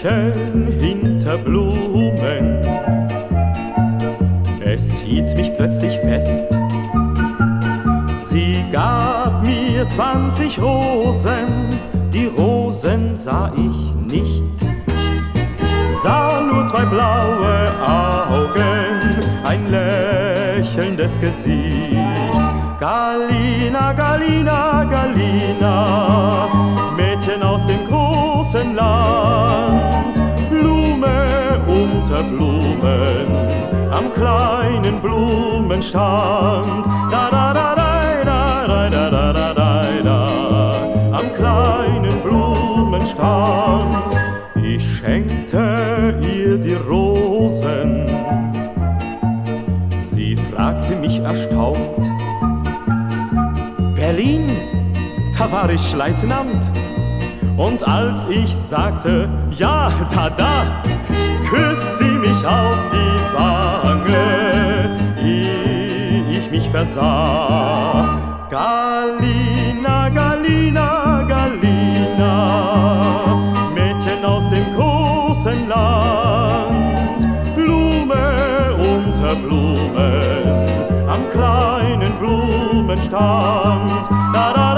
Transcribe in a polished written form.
Mädchen hinter Blumen. Es hielt mich plötzlich fest. Sie gab mir 20 Rosen, die Rosen sah ich nicht. Sah nur 2 blaue Augen, ein lächelndes Gesicht. Galina, Galina, Galina, Mädchen aus dem großen Land. Blume unter Blumen, am kleinen Blumenstand. Da, da, da, da, da, da, da, da, da, da, da, am kleinen Blumenstand. Ich schenkte ihr die Rosen. Sie fragte mich erstaunt: Berlin, da war ich Leutnant. Und als ich sagte, ja, da, küsst sie mich auf die Wange, ehe ich mich versah. Galina, Galina, Galina, Mädchen aus dem großen Land. Blume unter Blumen, am kleinen Blumenstand. Da, da,